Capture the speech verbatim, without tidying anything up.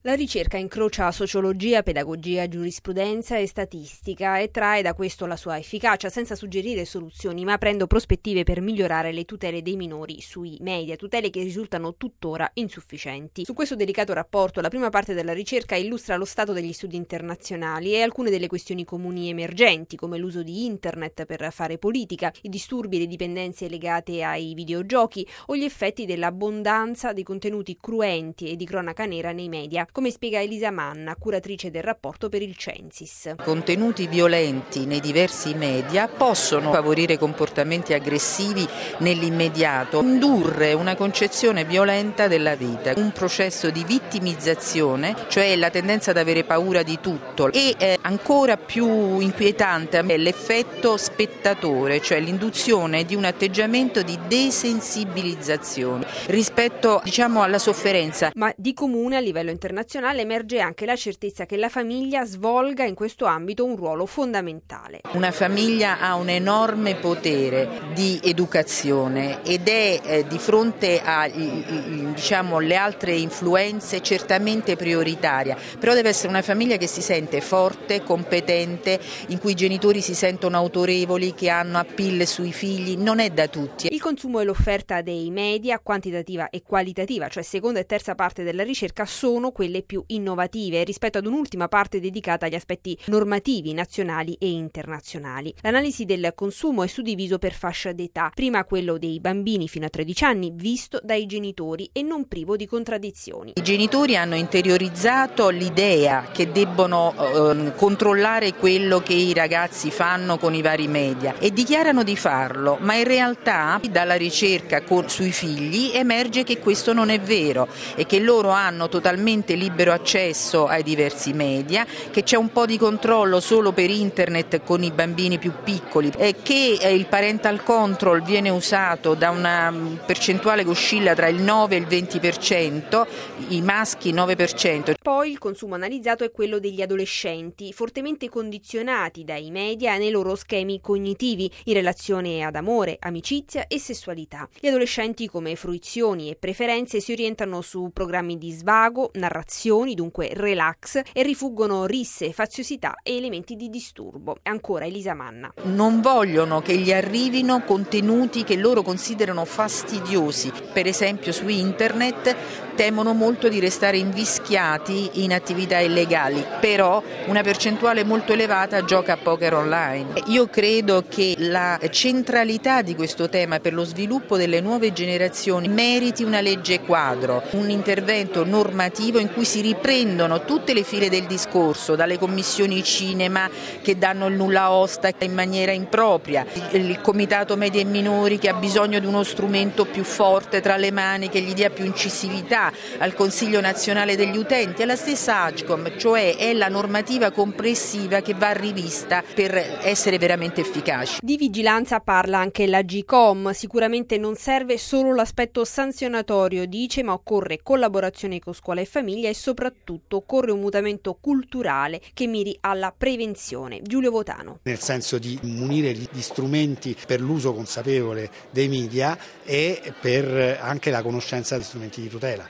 La ricerca incrocia sociologia, pedagogia, giurisprudenza e statistica e trae da questo la sua efficacia senza suggerire soluzioni, ma aprendo prospettive per migliorare le tutele dei minori sui media, tutele che risultano tuttora insufficienti. Su questo delicato rapporto, la prima parte della ricerca illustra lo stato degli studi internazionali e alcune delle questioni comuni emergenti, come l'uso di internet per fare politica, i disturbi e le dipendenze legate ai videogiochi o gli effetti dell'abbondanza dei contenuti cruenti e di cronaca nera nei media, come spiega Elisa Manna, curatrice del rapporto per il Censis. Contenuti violenti nei diversi media possono favorire comportamenti aggressivi nell'immediato, indurre una concezione violenta della vita, un processo di vittimizzazione, cioè la tendenza ad avere paura di tutto, e eh, ancora più inquietante è l'effetto spettatore, cioè l'induzione di un atteggiamento di desensibilizzazione rispetto, diciamo, alla sofferenza. Ma di comune a livello internazionale emerge anche la certezza che la famiglia svolga in questo ambito un ruolo fondamentale. Una famiglia ha un enorme potere di educazione ed è eh, di fronte a diciamo, le altre influenze certamente prioritaria, però deve essere una famiglia che si sente forte, competente, in cui i genitori si sentono autorevoli, che hanno appeal sui figli. Non è da tutti. Il consumo e l'offerta dei media, quantitativa e qualitativa, cioè seconda e terza parte della ricerca, sono quelle più innovative rispetto ad un'ultima parte dedicata agli aspetti normativi nazionali e internazionali. L'analisi del consumo è suddiviso per fascia d'età, prima quello dei bambini fino a tredici anni visto dai genitori e non privo di contraddizioni. I genitori hanno interiorizzato l'idea che debbono eh, controllare quello che i ragazzi fanno con i vari media e dichiarano di farlo, ma in realtà dalla ricerca con, sui figli emerge che questo non è vero e che loro hanno totalmente libero accesso ai diversi media, che c'è un po' di controllo solo per internet con i bambini più piccoli e che il parental control viene usato da una percentuale che oscilla tra il nove e il venti per cento, i maschi nove per cento. Poi il consumo analizzato è quello degli adolescenti, fortemente condizionati dai media nei loro schemi cognitivi in relazione ad amore, amicizia e sessualità. Gli adolescenti come fruizioni e preferenze si orientano su programmi di svago, narrazioni, dunque relax, e rifuggono risse, faziosità e elementi di disturbo. Ancora Elisa Manna. Non vogliono che gli arrivino contenuti che loro considerano fastidiosi. Per esempio su internet temono molto di restare invischiati in attività illegali, però una percentuale molto elevata gioca a poker online. Io credo che la centralità di questo tema per lo sviluppo delle nuove generazioni meriti una legge quadro, un intervento normativo in cui si riprendono tutte le file del discorso, dalle commissioni cinema che danno il nulla osta in maniera impropria, il comitato media e minori che ha bisogno di uno strumento più forte tra le mani che gli dia più incisività, al Consiglio nazionale degli utenti, alla stessa Agcom, cioè è la normativa complessiva che va rivista per essere veramente efficace. Di vigilanza parla anche l'Agcom, sicuramente non serve solo l'aspetto sanzionatorio, dice, ma occorre collaborazione con scuola e famiglia e soprattutto occorre un mutamento culturale che miri alla prevenzione. Giulio Votano. Nel senso di munire gli strumenti per l'uso consapevole dei media e per anche la conoscenza degli strumenti di tutela.